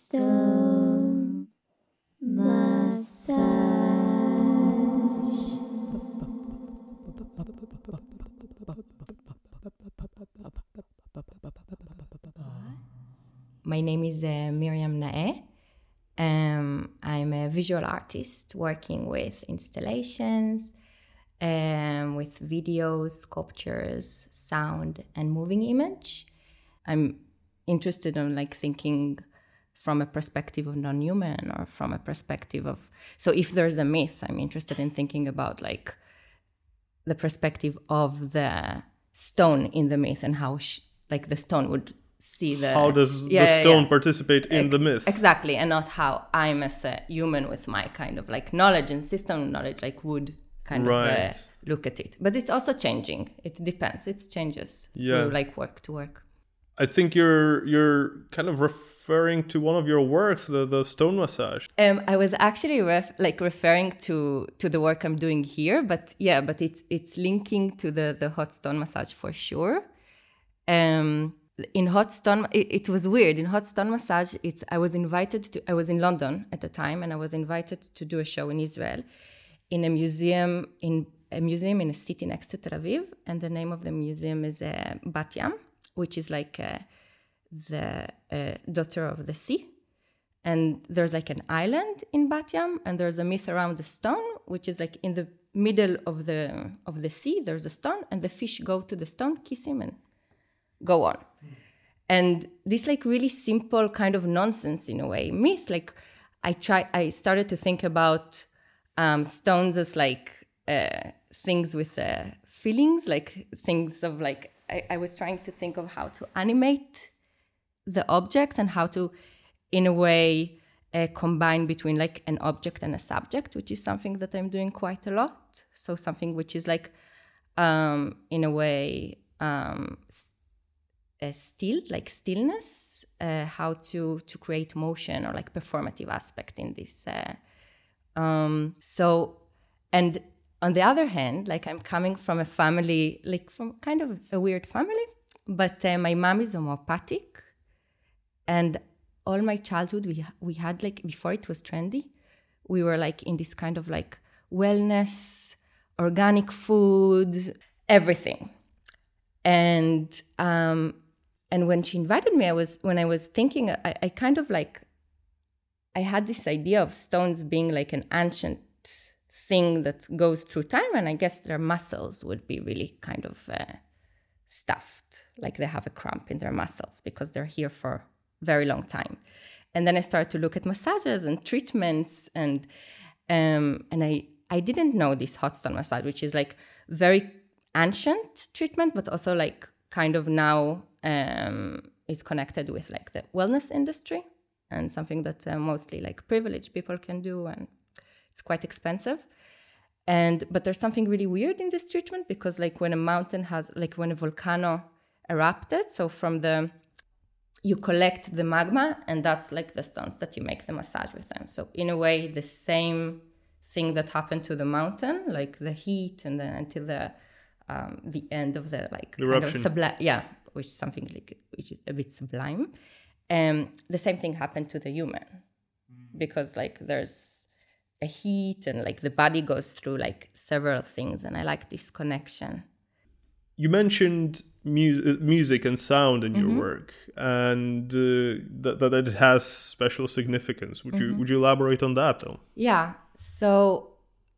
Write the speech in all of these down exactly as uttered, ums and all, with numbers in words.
Stone massage. My name is uh, Miriam Nae. Um, I'm a visual artist working with installations, um, with videos, sculptures, sound, and moving image. I'm interested in like thinking from a perspective of non-human or from a perspective of, so if there's a myth, I'm interested in thinking about like the perspective of the stone in the myth and how sh- like the stone would see the How does yeah, the yeah, stone yeah. participate in Ex- the myth? Exactly, and not how I'm as a human with my kind of like knowledge and system knowledge like would kind Right. of uh, look at it. But it's also changing. It depends. It changes Yeah. through like work to work. I think you're you're kind of referring to one of your works, the, the stone massage. Um, I was actually ref- like referring to to the work I'm doing here, but yeah, but it's it's linking to the the hot stone massage for sure. Um, in hot stone, it, it was weird. In hot stone massage, it's I was invited to. I was in London at the time, and I was invited to do a show in Israel, in a museum in a museum in a city next to Tel Aviv, and the name of the museum is uh, Bat Yam, which is like uh, the uh, daughter of the sea. And there's like an island in Bat Yam, and there's a myth around the stone, which is like in the middle of the of the sea. There's a stone, and the fish go to the stone, kiss him, and go on. And this like really simple kind of nonsense in a way myth. Like I try, I started to think about um, stones as like uh, things with uh, feelings, like things of like I, I was trying to think of how to animate the objects and how to, in a way, uh, combine between like an object and a subject, which is something that I'm doing quite a lot. So something which is like, um, in a way, um, uh, still, like stillness, uh, how to to create motion or like performative aspect in this. Uh, um, so, and on the other hand, like I'm coming from a family, like from kind of a weird family, but uh, my mom is homeopathic. And all my childhood, we we had like, before it was trendy, we were like in this kind of like wellness, organic food, everything. And um, and when she invited me, I was when I was thinking, I, I kind of like, I had this idea of stones being like an ancient thing that goes through time, and I guess their muscles would be really kind of uh, stuffed, like they have a cramp in their muscles because they're here for very long time. And then I started to look at massages and treatments, and um, and I I didn't know this hot stone massage, which is like very ancient treatment, but also like kind of now um, is connected with like the wellness industry and something that uh, mostly like privileged people can do, and it's quite expensive. And but there's something really weird in this treatment because like when a mountain has like when a volcano erupted, so from the you collect the magma, and that's like the stones that you make the massage with them. So in a way, the same thing that happened to the mountain, like the heat and then until the um, the end of the like Eruption. kind of sublime, yeah, which is something like which is a bit sublime. Um, the same thing happened to the human because like there's a heat and like the body goes through like several things, and I like this connection. You mentioned mu- music and sound in Mm-hmm. your work, and uh, that, that it has special significance. Would Mm-hmm. you would you elaborate on that, though? Yeah. So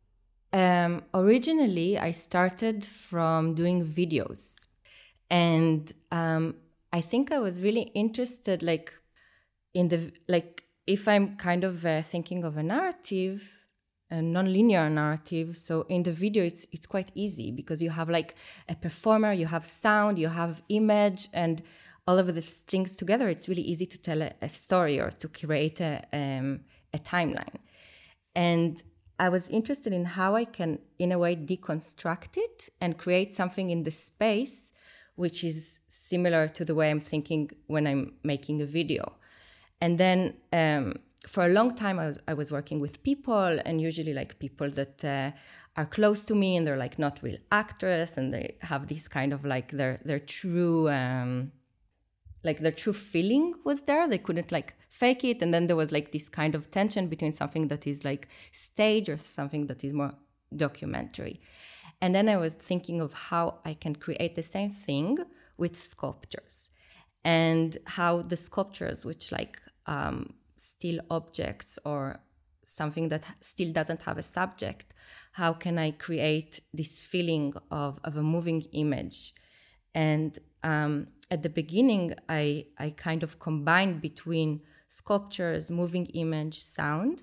um, originally, I started from doing videos, and um, I think I was really interested, like in the like if I'm kind of uh, thinking of a narrative, a non-linear narrative. So in the video, it's it's quite easy because you have like a performer, you have sound, you have image, and all of these things together. It's really easy to tell a, a story or to create a um, a timeline. And I was interested in how I can, in a way, deconstruct it and create something in the space which is similar to the way I'm thinking when I'm making a video. And then um, for a long time, I was I was working with people, and usually like people that uh, are close to me, and they're like not real actors, and they have this kind of like their their true um, like their true feeling was there. They couldn't like fake it. And then there was like this kind of tension between something that is like stage or something that is more documentary. And then I was thinking of how I can create the same thing with sculptures, and how the sculptures, which like um, still objects or something that still doesn't have a subject, how can I create this feeling of, of a moving image? And um, at the beginning, I, I kind of combined between sculptures, moving image, sound.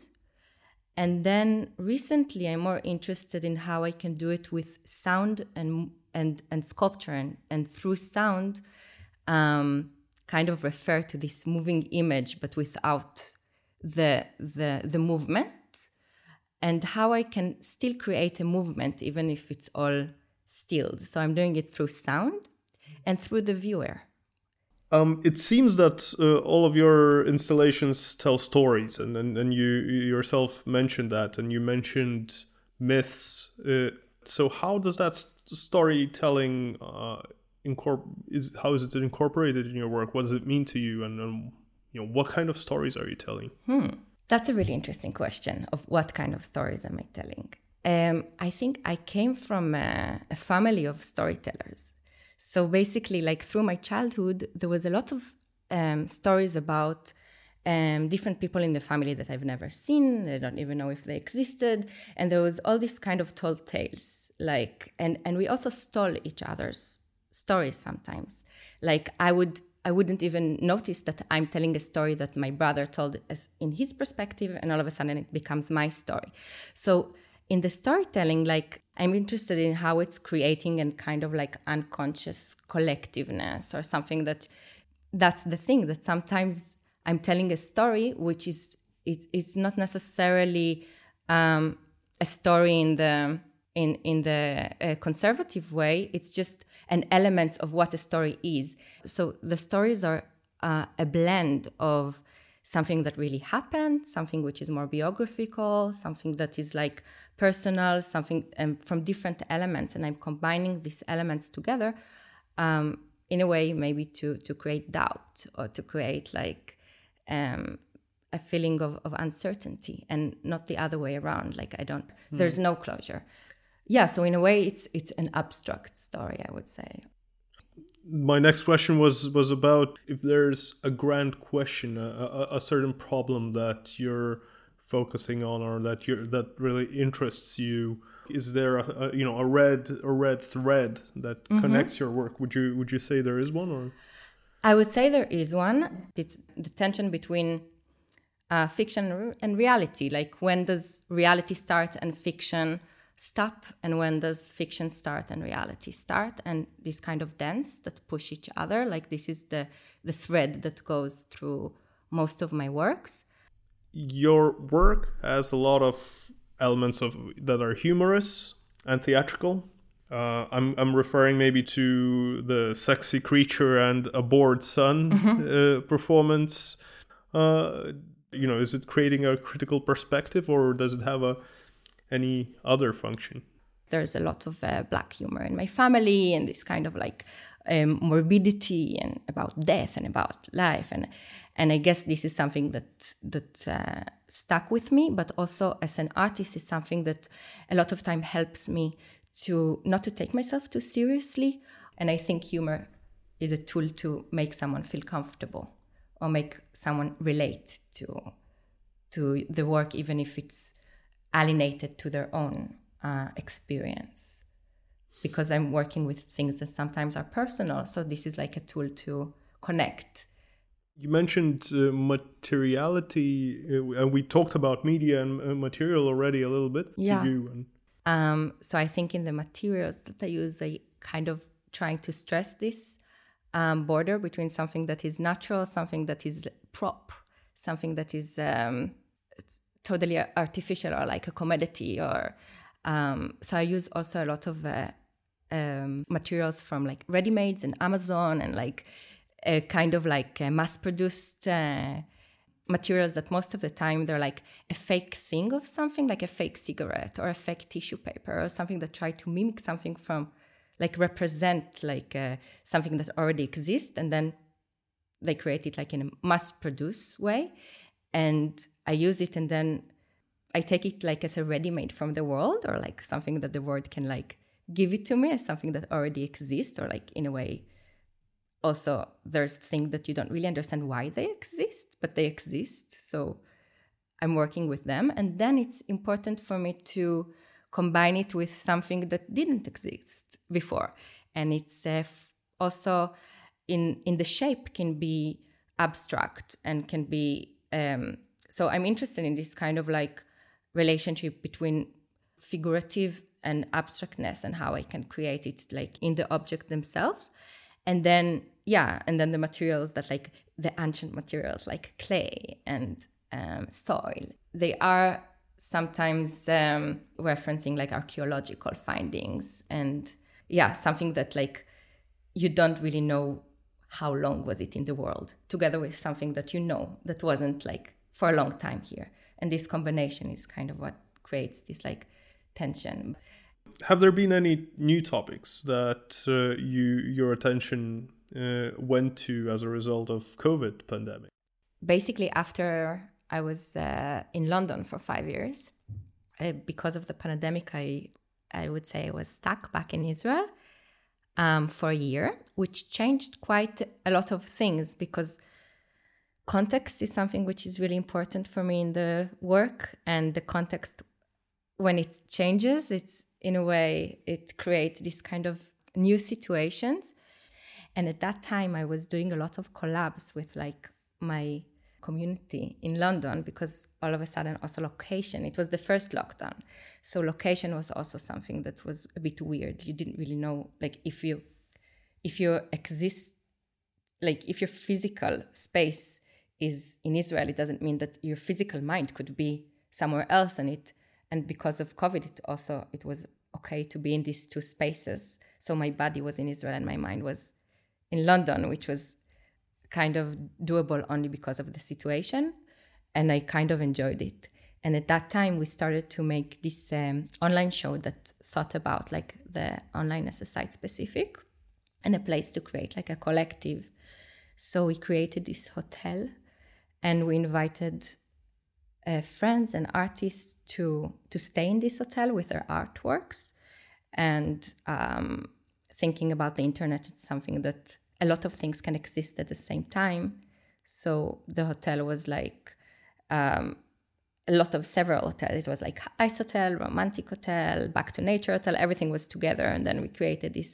And then recently, I'm more interested in how I can do it with sound and and, and sculpture, and, and through sound, um, kind of refer to this moving image, but without the the the movement, and how I can still create a movement even if it's all stilled. So I'm doing it through sound and through the viewer. Um, it seems that uh, all of your installations tell stories, and, and, and you, you yourself mentioned that, and you mentioned myths. Uh, so how does that st- storytelling uh, incorpor- is how is it incorporated in your work? What does it mean to you, and um, you know, what kind of stories are you telling? Hmm. That's a really interesting question of what kind of stories am I telling. Um, I think I came from a, a family of storytellers. So basically, like through my childhood, there was a lot of um, stories about um, different people in the family that I've never seen. I don't even know if they existed. And there was all this kind of told tales. Like, and, and we also stole each other's stories sometimes. Like I would, I wouldn't even notice that I'm telling a story that my brother told as in his perspective, and all of a sudden it becomes my story. So in the storytelling, like I'm interested in how it's creating a kind of like unconscious collectiveness or something that that's the thing that sometimes I'm telling a story, which is it's, it's not necessarily um, a story in the in in the uh, conservative way. It's just an element of what a story is. So the stories are uh, a blend of something that really happened, something which is more biographical, something that is like personal, something um, from different elements. And I'm combining these elements together um, in a way maybe to to create doubt or to create like um, a feeling of, of uncertainty, and not the other way around. Like I don't, mm. there's no closure. Yeah, so in a way it's it's an abstract story, I would say. My next question was was about if there's a grand question, a, a, a certain problem that you're focusing on, or that you're that really interests you. Is there a, a you know a red a red thread that mm-hmm. connects your work? Would you would you say there is one, or? I would say there is one. It's the tension between uh, fiction and reality. Like when does reality start and fiction stop, and when does fiction start and reality start, and this kind of dance that push each other. Like this is the the thread that goes through most of my works. Your work has a lot of elements of that are humorous and theatrical. Uh, I'm I'm referring maybe to the sexy creature and a bored son mm-hmm. uh, performance. Uh, you know, is it creating a critical perspective, or does it have a any other function? There's a lot of uh, black humor in my family, and this kind of like um, morbidity and about death and about life, and and I guess this is something that that uh, stuck with me. But also as an artist, it's something that a lot of time helps me to not to take myself too seriously. And I think humor is a tool to make someone feel comfortable or make someone relate to to the work, even if it's alienated to their own uh, experience, because I'm working with things that sometimes are personal. So this is like a tool to connect. You mentioned uh, materiality, uh, and we talked about media and uh, material already a little bit. Yeah. To you. And... Um, so I think in the materials that I use, I kind of trying to stress this um, border between something that is natural, something that is prop, something that is um, totally artificial or like a commodity. Or um, so I use also a lot of uh, um, materials from like ready-mades and Amazon, and like a kind of like uh, mass-produced uh, materials that most of the time they're like a fake thing of something, like a fake cigarette or a fake tissue paper or something that try to mimic something from, like represent like uh, something that already exists, and then they create it like in a mass-produced way, and I use it, and then I take it like as a ready-made from the world, or like something that the world can like give it to me as something that already exists, or like in a way also there's things that you don't really understand why they exist, but they exist. So I'm working with them. And then it's important for me to combine it with something that didn't exist before. And it's uh, f- also in, in the shape can be abstract and can be... Um, so I'm interested in this kind of like relationship between figurative and abstractness and how I can create it like in the object themselves. And then, yeah, and then the materials that like the ancient materials like clay and um, soil, they are sometimes um, referencing like archaeological findings and yeah, something that like you don't really know how long was it in the world, together with something that you know that wasn't like for a long time here. And this combination is kind of what creates this like tension. Have there been any new topics that uh, you your attention uh, went to as a result of COVID pandemic? Basically, after I was uh, in London for five years, uh, because of the pandemic, I I would say I was stuck back in Israel um, for a year, which changed quite a lot of things because context is something which is really important for me in the work, and the context, when it changes, it's in a way, it creates this kind of new situations. And at that time, I was doing a lot of collabs with like my community in London, because all of a sudden also location, it was the first lockdown. So location was also something that was a bit weird. You didn't really know, like if you, if you exist, like if your physical space is in Israel, it doesn't mean that your physical mind could be somewhere else. And it, and because of COVID, it also, it was okay to be in these two spaces. So my body was in Israel and my mind was in London, which was kind of doable only because of the situation. And I kind of enjoyed it. And at that time, we started to make this um, online show that thought about like the online as a site specific and a place to create like a collective. So we created this hotel and we invited uh, friends and artists to, to stay in this hotel with their artworks. And um, thinking about the internet, it's something that a lot of things can exist at the same time. So the hotel was like um, a lot of several hotels. It was like Ice Hotel, Romantic Hotel, Back to Nature Hotel, everything was together. And then we created this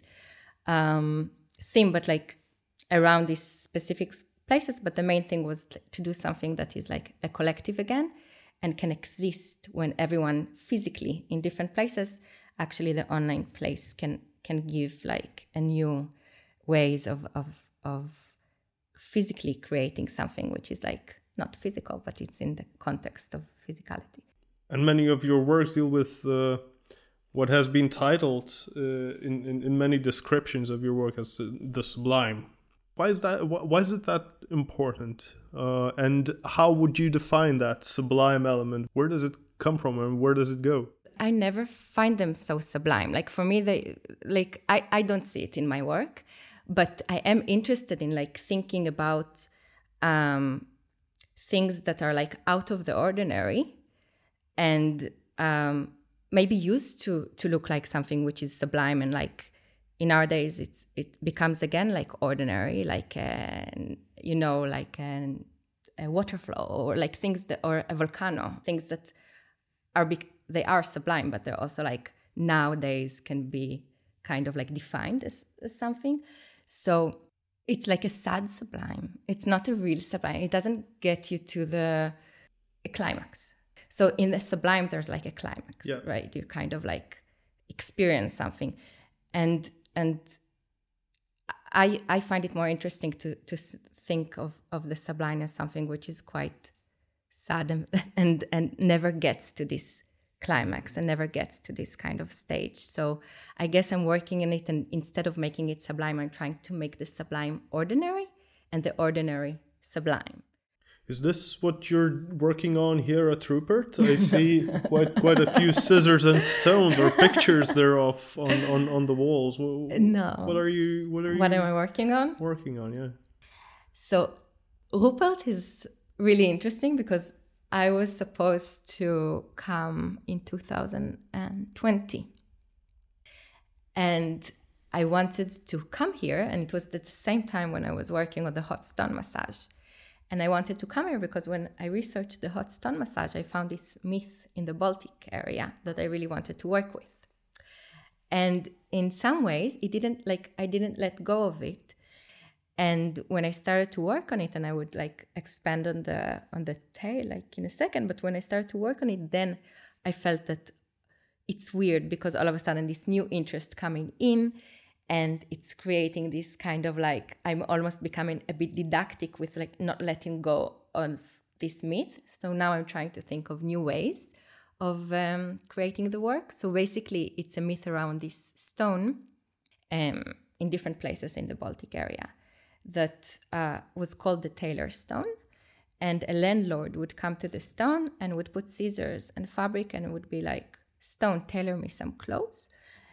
um, theme, but like around these specific places. But the main thing was to do something that is like a collective again and can exist when everyone physically in different places. Actually, the online place can can give like a new ways of of of physically creating something which is like not physical, but it's in the context of physicality. And many of your works deal with uh, what has been titled uh, in, in in many descriptions of your work as the sublime. Why is that? Why is it that important? Uh, and how would you define that sublime element? Where does it come from, and where does it go? I never find them so sublime. Like for me, they like I, I don't see it in my work, but I am interested in like thinking about um, things that are like out of the ordinary, and um, maybe used to to look like something which is sublime. And like in our days, it's it becomes again like ordinary, like a, you know, like an, a water flow or like things that, or a volcano, things that are big. They are sublime, but they're also like nowadays can be kind of like defined as, as something. So it's like a sad sublime. It's not a real sublime. It doesn't get you to the a climax. So in the sublime, there's like a climax, yeah. right? You kind of like experience something. And and I I find it more interesting to to think of, of the sublime as something which is quite sad and, and, and never gets to this climax and never gets to this kind of stage. So I guess I'm working in it, and instead of making it sublime, I'm trying to make the sublime ordinary and the ordinary sublime. Is this what you're working on here at Rupert? I see quite quite a few scissors and stones or pictures thereof on, on, on the walls. What, no. What are you? What are you? What am I working on? Working on, yeah. So Rupert is really interesting because I was supposed to come in two thousand twenty. And I wanted to come here, and it was at the same time when I was working on the hot stone massage. And I wanted to come here because when I researched the hot stone massage, I found this myth in the Baltic area that I really wanted to work with. And in some ways, it didn't, like, I didn't let go of it. And when I started to work on it, and I would like expand on the on the tail like in a second, but when I started to work on it, then I felt that it's weird because all of a sudden this new interest coming in, and it's creating this kind of like, I'm almost becoming a bit didactic with like not letting go of this myth. So now I'm trying to think of new ways of um, creating the work. So basically it's a myth around this stone um, in different places in the Baltic area that uh, was called the tailor stone. And a landlord would come to the stone and would put scissors and fabric and would be like, stone, tailor me some clothes.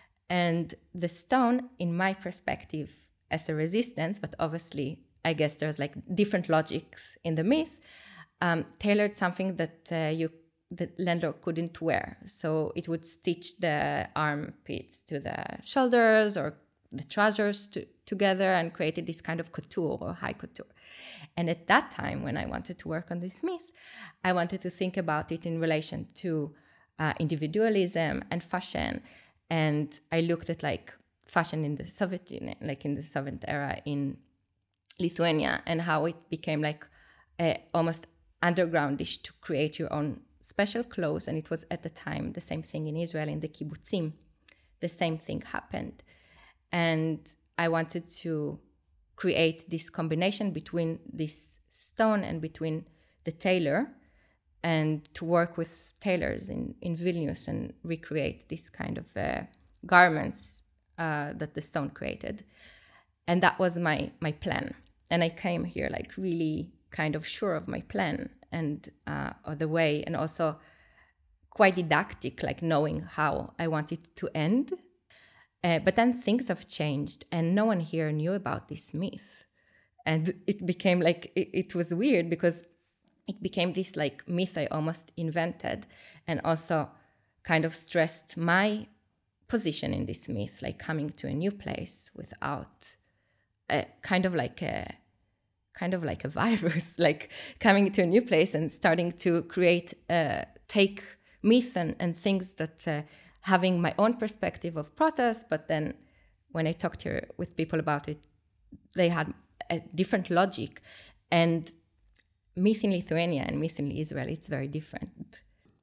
And the stone, in my perspective, as a resistance, but obviously I guess there's like different logics in the myth, um, tailored something that uh, you the landlord couldn't wear. So it would stitch the armpits to the shoulders or the trousers to, together and created this kind of couture or high couture. And at that time, when I wanted to work on this myth, I wanted to think about it in relation to uh, individualism and fashion. And I looked at like fashion in the Soviet Union, like in the Soviet era in Lithuania, and how it became like a almost undergroundish to create your own special clothes. And it was at the time the same thing in Israel in the kibbutzim. The same thing happened. And I wanted to create this combination between this stone and between the tailor, and to work with tailors in, in Vilnius and recreate this kind of uh, garments uh, that the stone created. And that was my, my plan. And I came here like really kind of sure of my plan and uh, of the way, and also quite didactic, like knowing how I want it to end. Uh, but then things have changed, and no one here knew about this myth. And it became like, it, it was weird because it became this like myth I almost invented, and also kind of stressed my position in this myth, like coming to a new place without a kind of like a kind of like a virus, like coming to a new place and starting to create, uh, take myth and, and things that uh, having my own perspective of protest, but then when I talked to, with people about it, they had a different logic. And myth in Lithuania and myth in Israel, it's very different.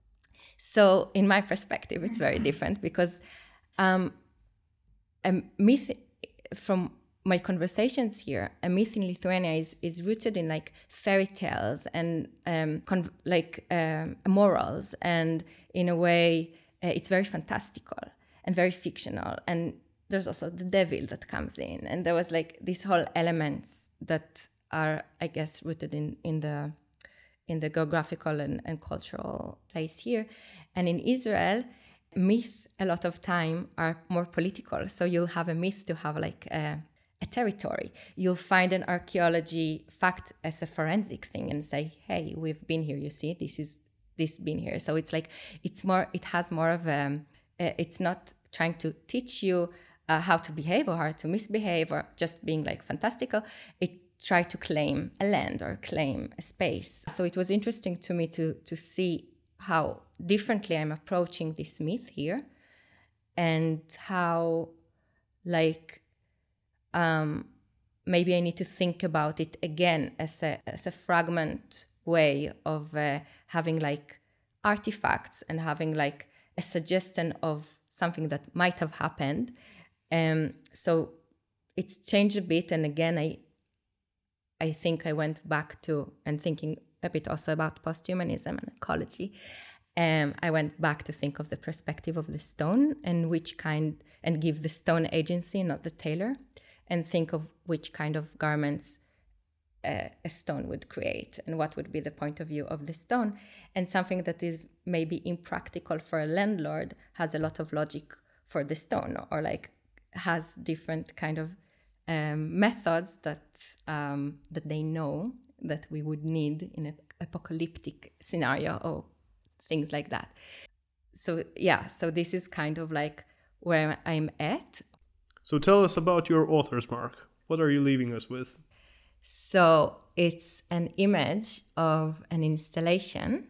So in my perspective, it's very different because um, a myth, from my conversations here, a myth in Lithuania is, is rooted in like fairy tales and um, con- like um, morals, and in a way, Uh, it's very fantastical and very fictional. And there's also the devil that comes in. And there was like these whole elements that are, I guess, rooted in, in the in the geographical and, and cultural place here. And in Israel, myths a lot of time are more political. So you'll have a myth to have like a, a territory. You'll find an archaeology fact as a forensic thing and say, hey, we've been here, you see, this is this been here. So it's like, it's more, it has more of a, uh, it's not trying to teach you uh, how to behave or how to misbehave or just being like fantastical. It tried to claim a land or claim a space. So it was interesting to me to, to see how differently I'm approaching this myth here, and how like, um, maybe I need to think about it again as a, as a fragment way of uh, having like artifacts and having like a suggestion of something that might have happened. Um, so it's changed a bit. And again, I I think I went back to, and thinking a bit also about posthumanism and ecology, um, I went back to think of the perspective of the stone and which kind, and give the stone agency, not the tailor, and think of which kind of garments Uh, a stone would create and what would be the point of view of the stone. And something that is maybe impractical for a landlord has a lot of logic for the stone, or like has different kind of um, methods that um, that they know that we would need in an apocalyptic scenario or things like that. So yeah, so this is kind of like where I'm at. So tell us about your author's mark. What are you leaving us with? So it's an image of an installation,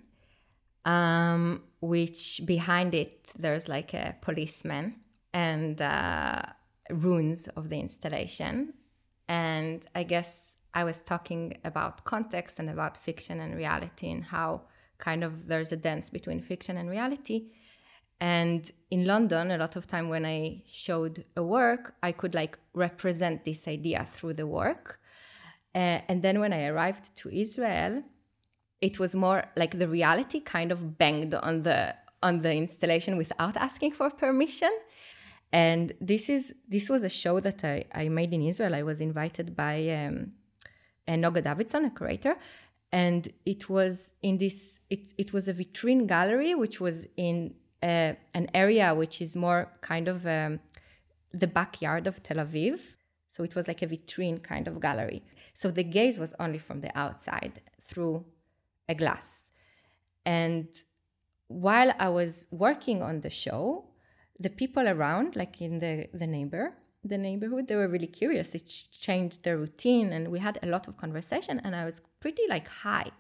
um, which behind it there's like a policeman and uh, ruins of the installation. And I guess I was talking about context and about fiction and reality and how kind of there's a dance between fiction and reality. And in London, a lot of time when I showed a work, I could like represent this idea through the work. Uh, and then when I arrived to Israel, it was more like the reality kind of banged on the on the installation without asking for permission. And this is this was a show that I, I made in Israel. I was invited by um, Noga Davidson, a curator, and it was in this. It it was a vitrine gallery, which was in uh, an area which is more kind of um, the backyard of Tel Aviv. So it was like a vitrine kind of gallery. So the gaze was only from the outside through a glass. And while I was working on the show, the people around, like in the, the neighbor, the neighborhood, they were really curious. It changed their routine and we had a lot of conversation and I was pretty like high.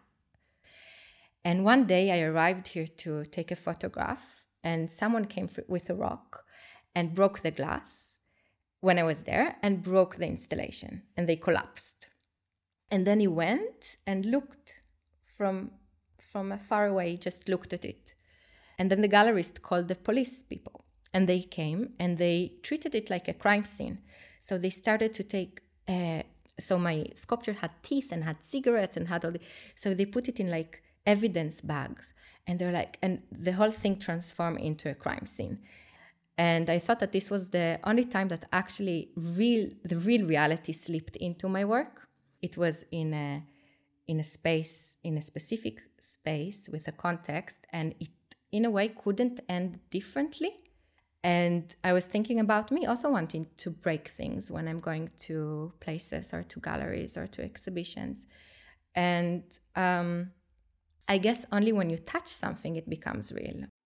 And one day I arrived here to take a photograph and someone came with a rock and broke the glass when I was there and broke the installation and they collapsed. And then he went and looked from, from far away, just looked at it. And then the gallerist called the police people and they came and they treated it like a crime scene. So they started to take, uh, so my sculpture had teeth and had cigarettes and had all the, so they put it in like evidence bags and they're like, and the whole thing transformed into a crime scene. And I thought that this was the only time that actually real the real reality slipped into my work. It was in a in a space, in a specific space with a context, and it in a way couldn't end differently. And I was thinking about me also wanting to break things when I'm going to places or to galleries or to exhibitions. And um, I guess only when you touch something it becomes real.